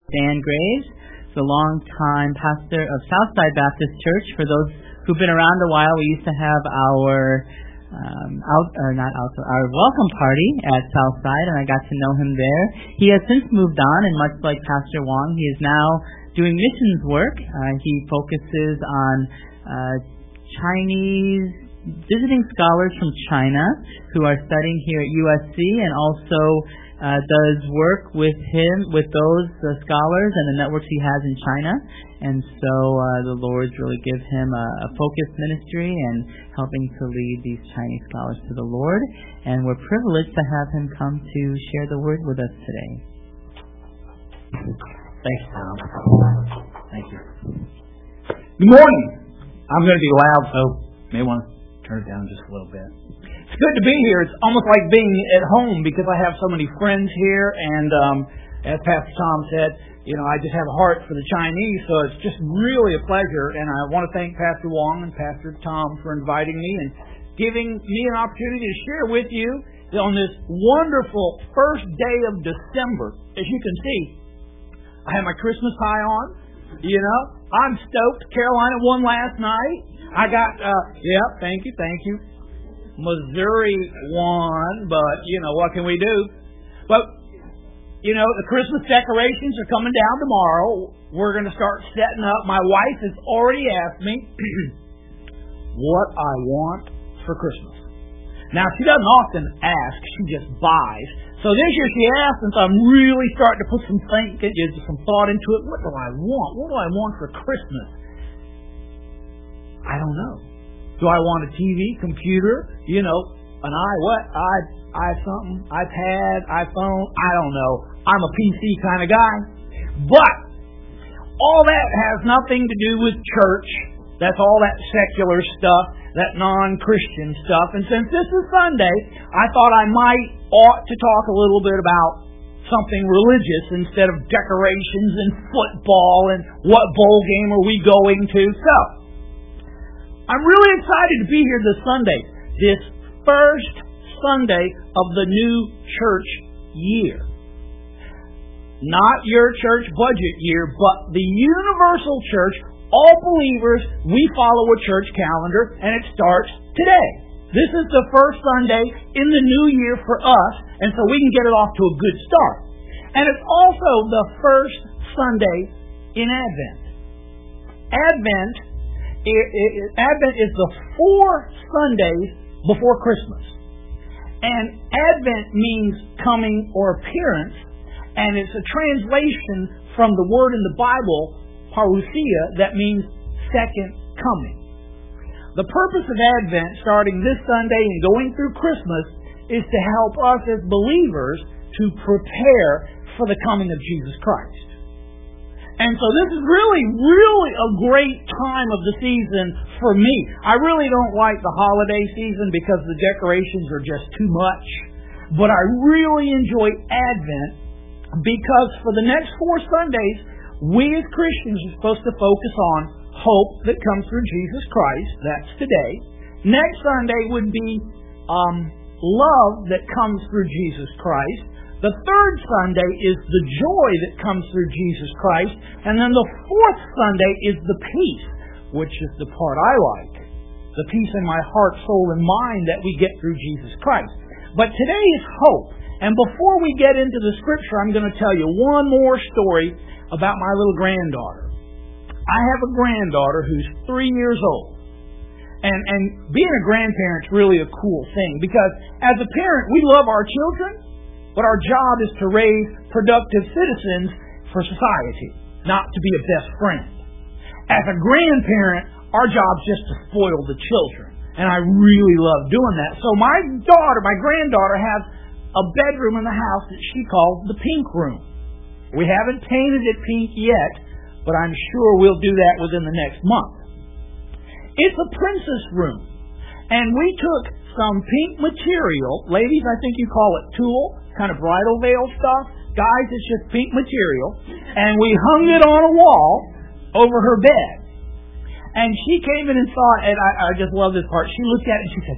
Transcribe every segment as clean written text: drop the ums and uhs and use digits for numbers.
Stan Graves, the longtime pastor of Southside Baptist Church. For those who've been around a while, we used to have our our welcome party at Southside, and I got to know him there. He has since moved on, and much like Pastor Wong, he is now doing missions work. He focuses on Chinese visiting scholars from China who are studying here at USC, and also does work with those scholars and the networks he has in China. And so the Lord's really give him a focused ministry and helping to lead these Chinese scholars to the Lord. And we're privileged to have him come to share the word with us today. Thanks, Tom. Thank you. Good morning. I'm going to be loud, so may want to turn it down just a little bit. It's good to be here. It's almost like being at home because I have so many friends here, and as Pastor Tom said, I just have a heart for the Chinese, so it's just really a pleasure, and I want to thank Pastor Wong and Pastor Tom for inviting me and giving me an opportunity to share with you on this wonderful first day of December. As you can see, I have my Christmas tie on. I'm stoked. Carolina won last night. I got, thank you. Missouri won, but, what can we do? But, the Christmas decorations are coming down tomorrow. We're going to start setting up. My wife has already asked me what I want for Christmas. Now, she doesn't often ask. She just buys. So this year she asked, and so I'm really starting to put some thought into it. What do I want? What do I want for Christmas? I don't know. Do I want a TV, computer, an iPad, iPhone? I don't know. I'm a PC kind of guy. But all that has nothing to do with church. That's all that secular stuff, that non-Christian stuff. And since this is Sunday, I thought I ought to talk a little bit about something religious instead of decorations and football and what bowl game are we going to. So, I'm really excited to be here this Sunday, this first Sunday of the new church year. Not your church budget year, but the universal church. All believers, we follow a church calendar, and it starts today. This is the first Sunday in the new year for us, and so we can get it off to a good start. And it's also the first Sunday in Advent. Advent is the 4 Sundays before Christmas. And Advent means coming or appearance, and it's a translation from the word in the Bible, parousia, that means second coming. The purpose of Advent, starting this Sunday and going through Christmas, is to help us as believers to prepare for the coming of Jesus Christ. And so this is really a great time of the season for me. I really don't like the holiday season because the decorations are just too much. But I really enjoy Advent because for the next 4 Sundays, we as Christians are supposed to focus on hope that comes through Jesus Christ. That's today. Next Sunday would be love that comes through Jesus Christ. The third Sunday is the joy that comes through Jesus Christ. And then the fourth Sunday is the peace, which is the part I like. The peace in my heart, soul, and mind that we get through Jesus Christ. But today is hope. And before we get into the Scripture, I'm going to tell you one more story about my little granddaughter. I have a granddaughter who's 3 years old. And being a grandparent is really a cool thing because as a parent, we love our children, but our job is to raise productive citizens for society, not to be a best friend. As a grandparent, our job is just to spoil the children. And I really love doing that. So my granddaughter, has a bedroom in the house that she calls the pink room. We haven't painted it pink yet, but I'm sure we'll do that within the next month. It's a princess room. And we took some pink material. Ladies, I think you call it tulle, kind of bridal veil stuff. Guys, it's just pink material. And we hung it on a wall over her bed. And she came in and saw it, and I just love this part. She looked at it and she said,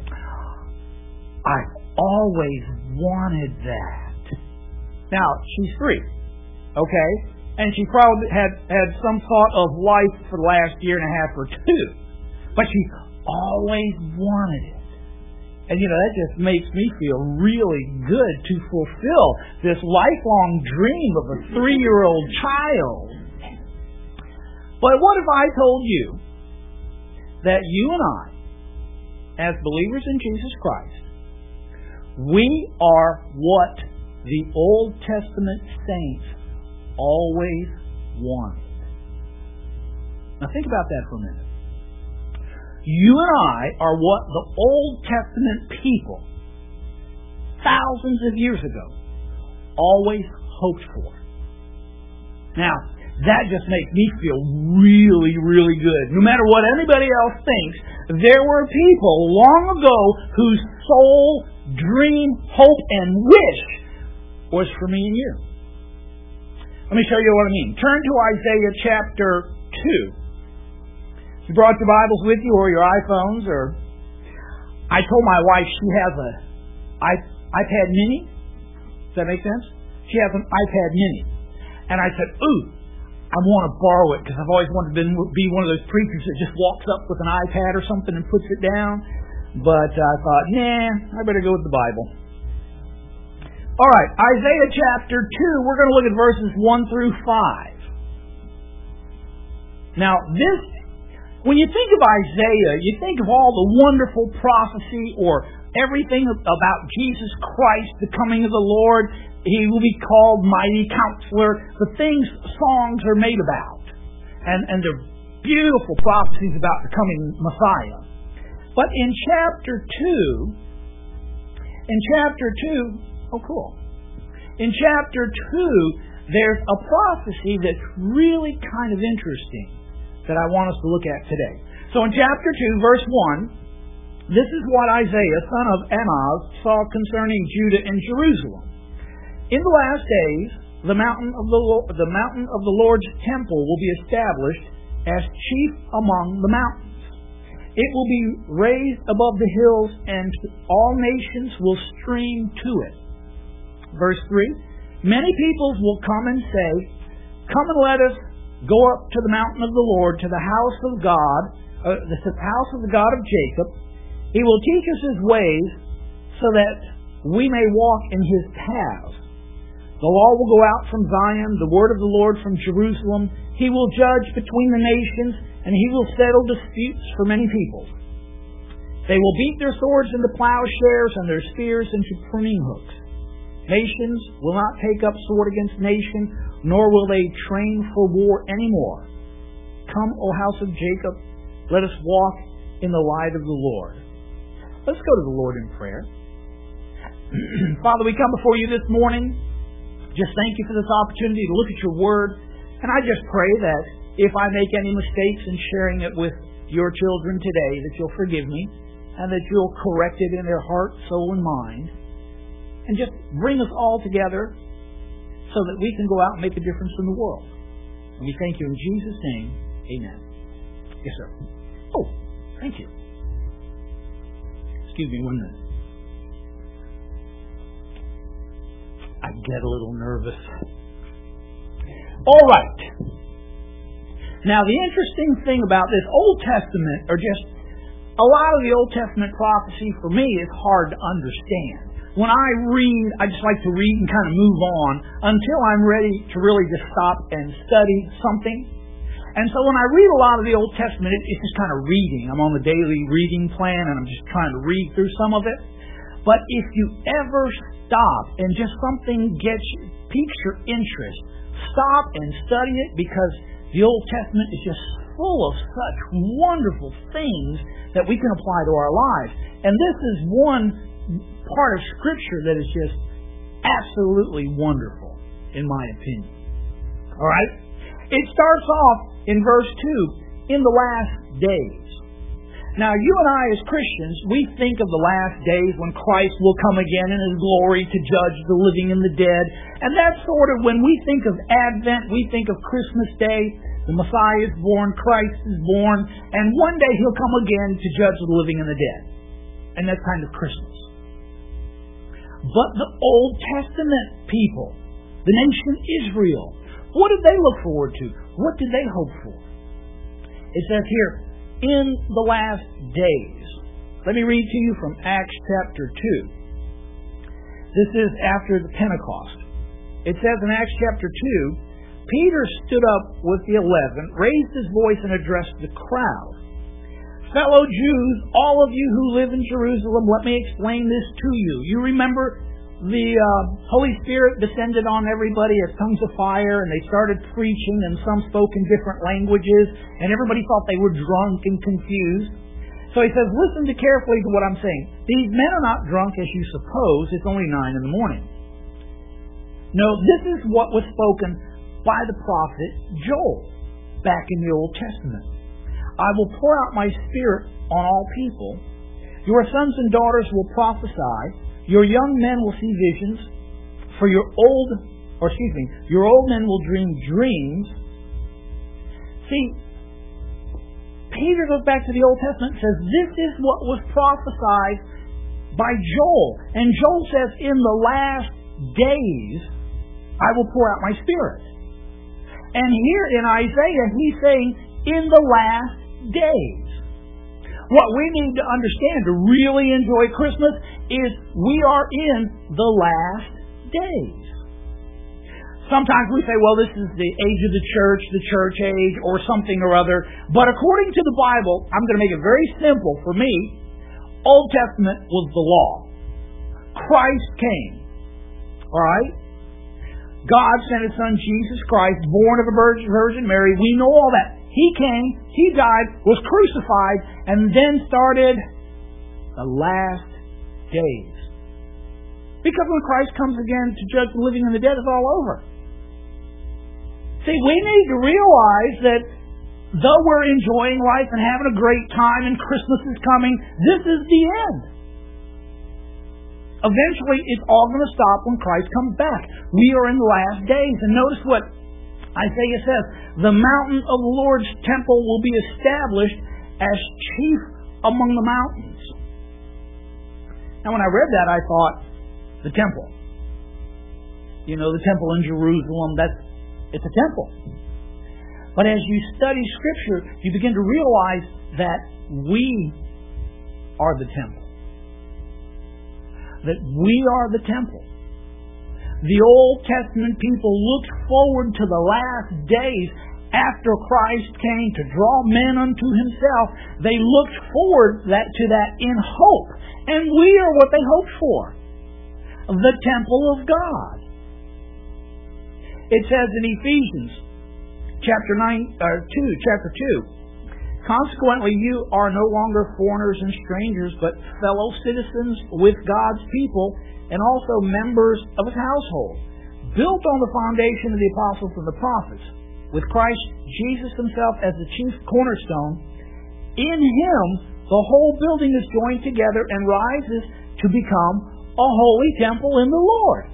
I've always wanted that. Now, she's 3. Okay? And she probably had some thought of life for the last year and a half or two. But she always wanted it. And that just makes me feel really good to fulfill this lifelong dream of a 3-year-old child. But what if I told you that you and I, as believers in Jesus Christ, we are what the Old Testament saints always wanted? Now think about that for a minute. You and I are what the Old Testament people, thousands of years ago, always hoped for. Now, that just makes me feel really, really good. No matter what anybody else thinks, there were people long ago whose sole dream, hope, and wish was for me and you. Let me show you what I mean. Turn to Isaiah chapter 2. If you brought your Bibles with you or your iPhones, or I told my wife she has a iPad mini. Does that make sense? She has an iPad mini. And I said, ooh, I want to borrow it because I've always wanted to be one of those preachers that just walks up with an iPad or something and puts it down. But I thought, I better go with the Bible. All right, Isaiah chapter 2, we're going to look at verses 1 through 5. Now, when you think of Isaiah, you think of all the wonderful prophecy or everything about Jesus Christ, the coming of the Lord. He will be called Mighty Counselor. The things songs are made about. And they're beautiful prophecies about the coming Messiah. But in chapter 2, in chapter 2, there's a prophecy that's really kind of interesting that I want us to look at today. So in chapter 2, verse 1, this is what Isaiah, son of Amoz, saw concerning Judah and Jerusalem. In the last days, the mountain of the Lord's temple will be established as chief among the mountains. It will be raised above the hills, and all nations will stream to it. Verse 3, many peoples will come and say, come and let us go up to the mountain of the Lord, to the house of God, the house of the God of Jacob. He will teach us His ways, so that we may walk in His paths. The law will go out from Zion, the word of the Lord from Jerusalem. He will judge between the nations, and He will settle disputes for many peoples. They will beat their swords into plowshares and their spears into pruning hooks. Nations will not take up sword against nation, nor will they train for war anymore. Come, O house of Jacob, let us walk in the light of the Lord. Let's go to the Lord in prayer. Father, we come before You this morning. Just thank You for this opportunity to look at Your Word. And I just pray that if I make any mistakes in sharing it with Your children today, that You'll forgive me, and that You'll correct it in their heart, soul, and mind. And just bring us all together so that we can go out and make a difference in the world. And we thank You in Jesus' name. Amen. Yes, sir. Oh, thank you. Excuse me 1 minute. I get a little nervous. All right. Now, the interesting thing about this Old Testament, or just a lot of the Old Testament prophecy for me, is hard to understand. When I read, I just like to read and kind of move on until I'm ready to really just stop and study something. And so when I read a lot of the Old Testament, it's just kind of reading. I'm on the daily reading plan, and I'm just trying to read through some of it. But if you ever stop and just something piques your interest, stop and study it, because the Old Testament is just full of such wonderful things that we can apply to our lives. And this is one part of Scripture that is just absolutely wonderful, in my opinion. All right? It starts off in verse 2, in the last days. Now, you and I as Christians, we think of the last days when Christ will come again in His glory to judge the living and the dead. And that's sort of when we think of Advent, we think of Christmas Day. The Messiah is born, Christ is born, and one day He'll come again to judge the living and the dead. And that's kind of Christmas. But the Old Testament people, the nation Israel, What did they look forward to? What did they hope for? It says here, in the last days. Let me read to you from Acts chapter 2. This is after the Pentecost. It says in Acts chapter 2, Peter stood up with the 11, raised his voice, and addressed the crowd. Fellow Jews, all of you who live in Jerusalem, let me explain this to you. You remember the Holy Spirit descended on everybody as tongues of fire, and they started preaching, and some spoke in different languages, and everybody thought they were drunk and confused. So he says, listen carefully to what I'm saying. These men are not drunk as you suppose. It's only 9 in the morning. No, this is what was spoken by the prophet Joel back in the Old Testament. I will pour out my Spirit on all people. Your sons and daughters will prophesy. Your young men will see visions. Your old men will dream dreams. See, Peter goes back to the Old Testament and says, this is what was prophesied by Joel. And Joel says, in the last days, I will pour out my Spirit. And here in Isaiah, he's saying, in the last days. What we need to understand to really enjoy Christmas is we are in the last days. Sometimes we say, well, this is the age of the church age, or something or other. But according to the Bible, I'm going to make it very simple for me. Old Testament was the law. Christ came. All right? God sent His Son, Jesus Christ, born of a Virgin Mary. We know all that. He came, He died, was crucified, and then started the last days. Because when Christ comes again to judge the living and the dead, it's all over. See, we need to realize that though we're enjoying life and having a great time and Christmas is coming, this is the end. Eventually, it's all going to stop when Christ comes back. We are in the last days. And notice what Isaiah says. The mountain of the Lord's temple will be established as chief among the mountains. Now, when I read that, I thought, the temple. You know, the temple in Jerusalem, it's a temple. But as you study Scripture, you begin to realize that we are the temple. That we are the temple. The Old Testament people looked forward to the last days after Christ came to draw men unto Himself. They looked forward to that in hope. And we are what they hoped for. The temple of God. It says in Ephesians chapter 2, consequently you are no longer foreigners and strangers, but fellow citizens with God's people and also members of His household, built on the foundation of the apostles and the prophets, with Christ Jesus Himself as the chief cornerstone. In Him the whole building is joined together and rises to become a holy temple in the Lord.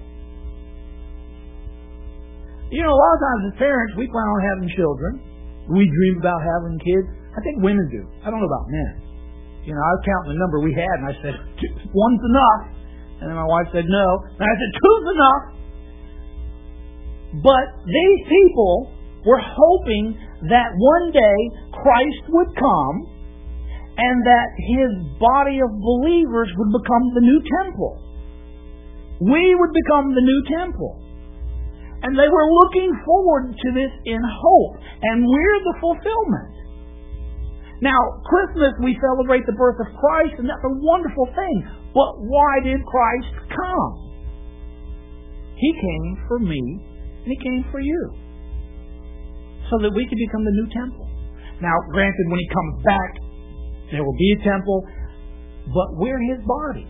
You know, a lot of times as parents, we plan on having children. We dream about having kids. I think women do. I don't know about men. You know, I was counting the number we had, and I said, one's enough. And then my wife said, no. And I said, two's enough. But these people were hoping that one day Christ would come and that His body of believers would become the new temple. We would become the new temple. And they were looking forward to this in hope. And we're the fulfillment. Now, Christmas, we celebrate the birth of Christ, and that's a wonderful thing. But why did Christ come? He came for me, and He came for you. So that we could become the new temple. Now, granted, when He comes back, there will be a temple, but we're His body.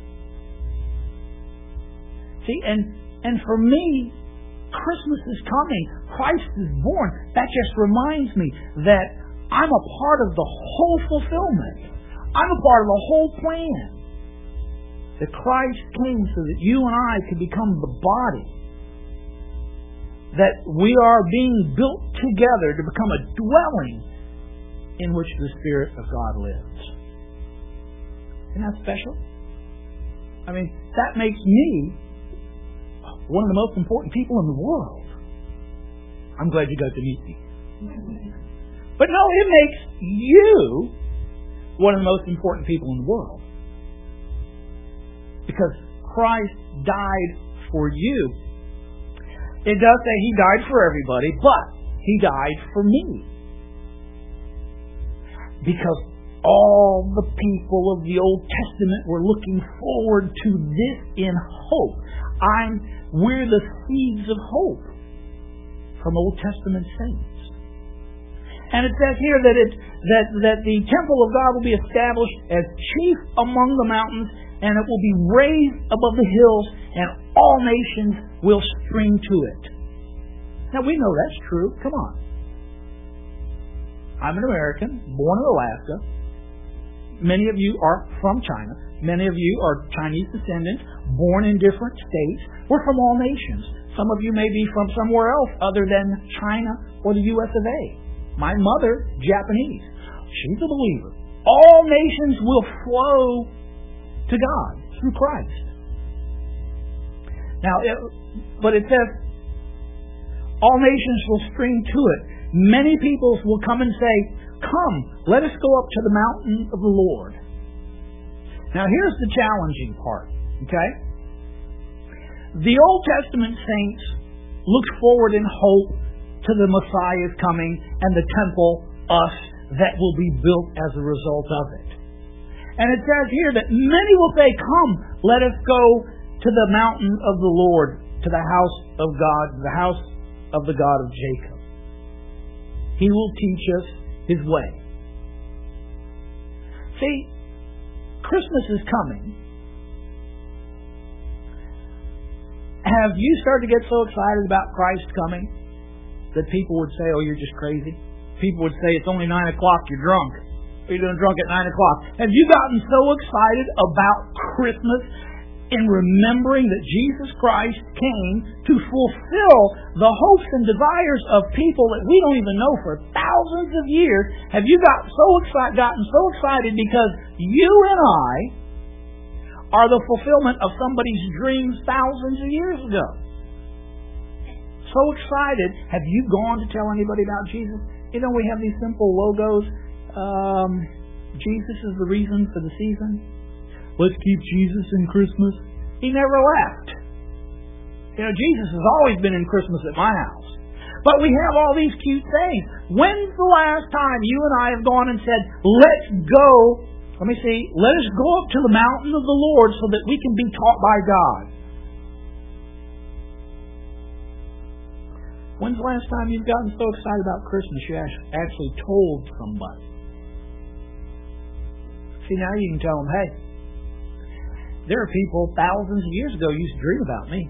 See, and for me, Christmas is coming. Christ is born. That just reminds me that I'm a part of the whole fulfillment. I'm a part of the whole plan. That Christ came so that you and I could become the body. That we are being built together to become a dwelling in which the Spirit of God lives. Isn't that special? I mean, that makes me one of the most important people in the world. I'm glad you got to meet me. But no, it makes you one of the most important people in the world. Because Christ died for you. It does say He died for everybody, but He died for me. Because all the people of the Old Testament were looking forward to this in hope. We're the seeds of hope from Old Testament saints. And it says here that the temple of God will be established as chief among the mountains, and it will be raised above the hills, and all nations will spring to it. Now we know that's true. Come on. I'm an American, born in Alaska. Many of you are from China. Many of you are Chinese descendants, born in different states. We're from all nations. Some of you may be from somewhere else other than China or the U.S. of A. My mother, Japanese. She's a believer. All nations will flow to God through Christ. Now, but it says, all nations will spring to it. Many peoples will come and say, come, let us go up to the mountain of the Lord. Now, here's the challenging part, okay? The Old Testament saints looked forward in hope to the Messiah's coming and the temple, us, that will be built as a result of it. And it says here that many will say, come, let us go to the mountain of the Lord, to the house of God, the house of the God of Jacob. He will teach us His way. See, Christmas is coming. Have you started to get so excited about Christ coming that people would say, oh, you're just crazy? People would say, it's only 9 o'clock, you're drunk. What are you doing drunk at 9 o'clock? Have you gotten so excited about Christmas in remembering that Jesus Christ came to fulfill the hopes and desires of people that we don't even know for thousands of years? Have you gotten so excited because you and I are the fulfillment of somebody's dreams thousands of years ago? So excited. Have you gone to tell anybody about Jesus? You know, we have these simple logos. Jesus is the reason for the season. Let's keep Jesus in Christmas. He never left. You know, Jesus has always been in Christmas at my house. But we have all these cute things. When's the last time you and I have gone and said, let us go up to the mountain of the Lord so that we can be taught by God? When's the last time you've gotten so excited about Christmas you actually told somebody? See, now you can tell them, hey, there are people thousands of years ago used to dream about me.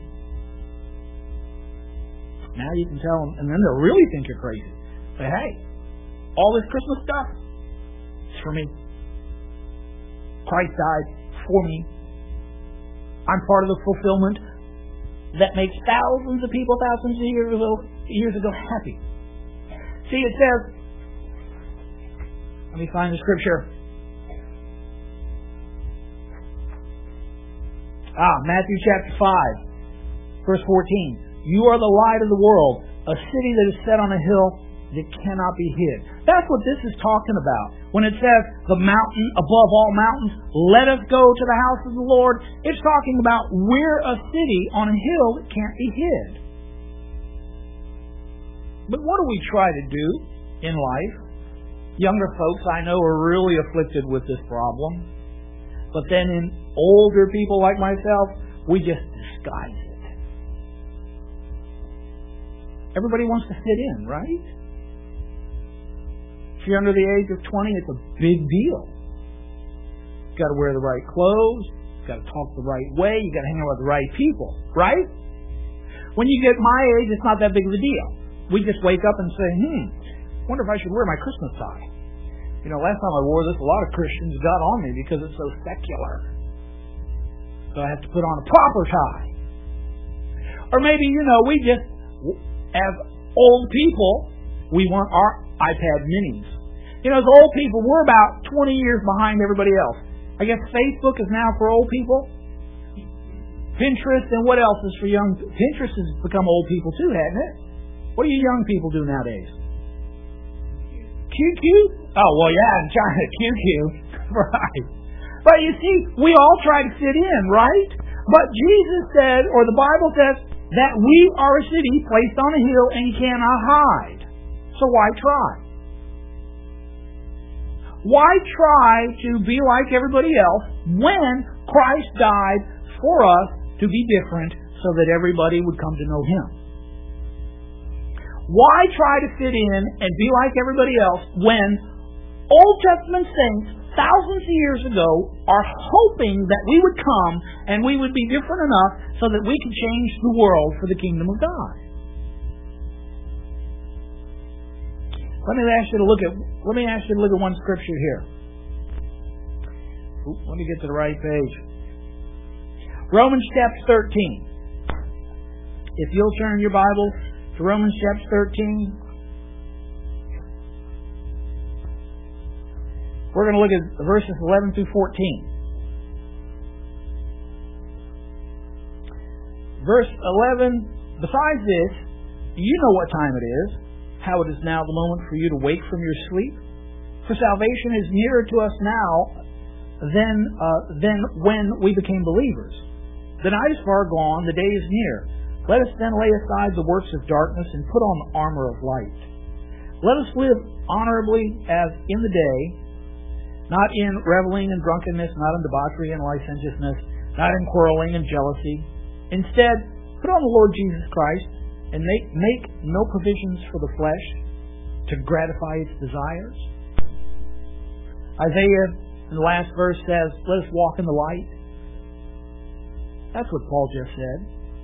Now you can tell them, and then they'll really think you're crazy. Say, hey, all this Christmas stuff is for me. Christ died for me. I'm part of the fulfillment that makes thousands of people thousands of years ago happy. See, it says, let me find the scripture. Matthew chapter 5, verse 14. You are the light of the world, a city that is set on a hill that cannot be hid. That's what this is talking about. When it says, the mountain above all mountains, let us go to the house of the Lord, it's talking about we're a city on a hill that can't be hid. But what do we try to do in life? Younger folks I know are really afflicted with this problem. But then in older people like myself, we just disguise it. Everybody wants to fit in, right? If you're under the age of 20, it's a big deal. You've got to wear the right clothes. You've got to talk the right way. You've got to hang out with the right people, right? When you get my age, it's not that big of a deal. We just wake up and say, wonder if I should wear my Christmas tie. You know, last time I wore this, a lot of Christians got on me because it's so secular. So I have to put on a proper tie. Or maybe, we just, as old people, we want our iPad minis. As old people, we're about 20 years behind everybody else. I guess Facebook is now for old people. Pinterest and what else is for young people? Pinterest has become old people too, hasn't it? What do you young people do nowadays? QQ? Oh, well, yeah, in China, QQ. Right. But you see, we all try to fit in, right? But Jesus said, or the Bible says, that we are a city placed on a hill and cannot hide. So why try? Why try to be like everybody else when Christ died for us to be different so that everybody would come to know Him? Why try to fit in and be like everybody else when Old Testament saints thousands of years ago are hoping that we would come and we would be different enough so that we could change the world for the kingdom of God? Let me ask you to look at one scripture here. Let me get to the right page. Romans chapter 13. If you'll turn your Bible to Romans chapter 13. We're going to look at verses 11 through 14. Verse 11, besides this, you know what time it is, how it is now the moment for you to wake from your sleep. For salvation is nearer to us now than when we became believers. The night is far gone, the day is near. Let us then lay aside the works of darkness and put on the armor of light. Let us live honorably as in the day, not in reveling and drunkenness, not in debauchery and licentiousness, not in quarreling and jealousy. Instead, put on the Lord Jesus Christ and make no provisions for the flesh to gratify its desires. Isaiah in the last verse says, let us walk in the light. That's what Paul just said.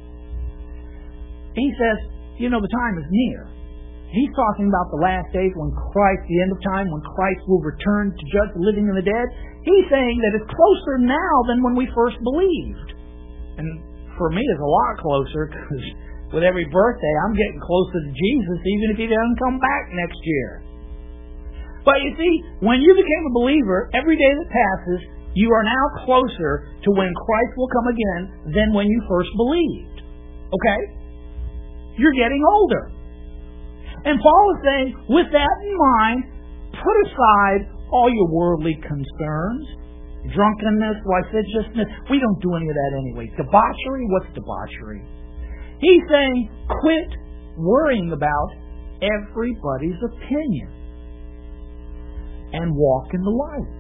He says, the time is near. He's talking about the last days when Christ, the end of time, when Christ will return to judge the living and the dead. He's saying that it's closer now than when we first believed. And for me, it's a lot closer because with every birthday, I'm getting closer to Jesus, even if He doesn't come back next year. But you see, when you became a believer, every day that passes, you are now closer to when Christ will come again than when you first believed. Okay? You're getting older. And Paul is saying, with that in mind, put aside all your worldly concerns, drunkenness, licentiousness. We don't do any of that anyway. Debauchery? What's debauchery? He's saying, quit worrying about everybody's opinion and walk in the light.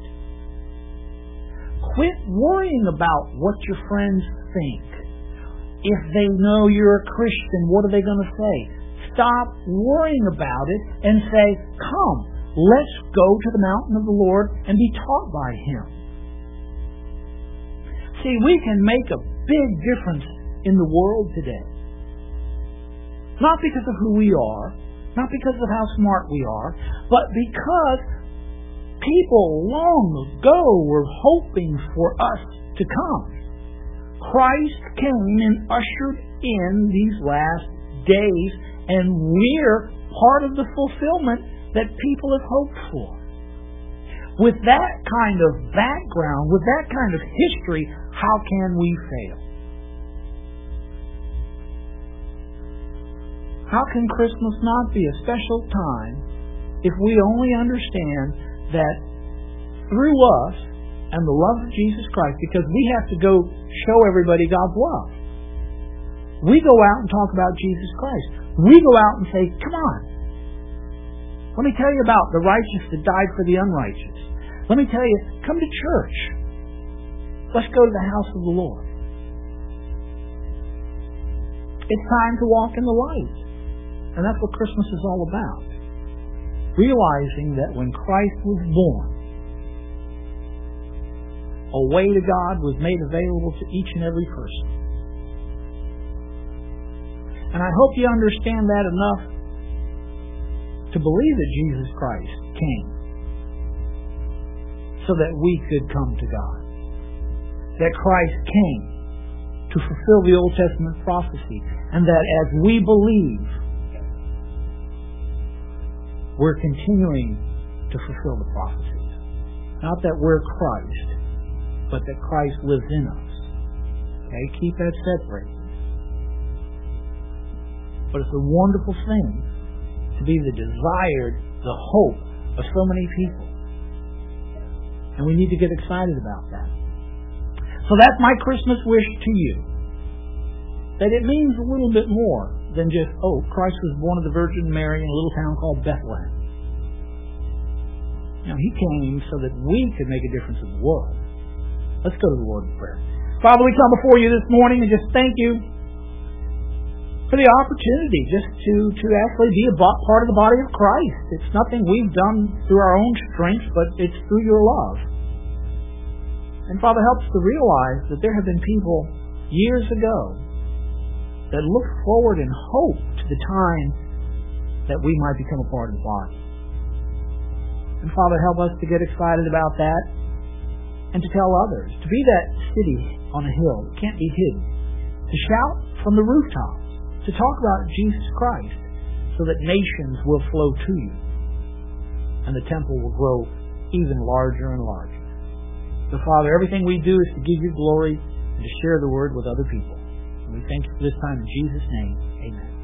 Quit worrying about what your friends think. If they know you're a Christian, what are they going to say? Stop worrying about it and say, come, let's go to the mountain of the Lord and be taught by Him. See, we can make a big difference in the world today. Not because of who we are, not because of how smart we are, but because people long ago were hoping for us to come. Christ came and ushered in these last days, and we're part of the fulfillment that people have hoped for. With that kind of background, with that kind of history, how can we fail? How can Christmas not be a special time if we only understand that through us and the love of Jesus Christ, because we have to go show everybody God's love. We go out and talk about Jesus Christ. We go out and say, come on. Let me tell you about the righteous that died for the unrighteous. Let me tell you, come to church. Let's go to the house of the Lord. It's time to walk in the light. And that's what Christmas is all about. Realizing that when Christ was born, a way to God was made available to each and every person. And I hope you understand that enough to believe that Jesus Christ came so that we could come to God. That Christ came to fulfill the Old Testament prophecy. And that as we believe, we're continuing to fulfill the prophecies. Not that we're Christ, but that Christ lives in us. Okay? Keep that separate. But it's a wonderful thing to be the desired, the hope of so many people. And we need to get excited about that. So that's my Christmas wish to you. That it means a little bit more than just, Christ was born of the Virgin Mary in a little town called Bethlehem. Now, He came so that we could make a difference in the world. Let's go to the Lord in prayer. Father, we come before you this morning and just thank you for the opportunity just to actually be a part of the body of Christ. It's nothing we've done through our own strength, but it's through your love. And Father, help us to realize that there have been people years ago that look forward in hope to the time that we might become a part of the body. And Father, help us to get excited about that and to tell others, to be that city on a hill that can't be hidden, to shout from the rooftops, to talk about Jesus Christ so that nations will flow to you and the temple will grow even larger and larger. So Father, everything we do is to give you glory and to share the word with other people. And we thank you for this time in Jesus' name. Amen.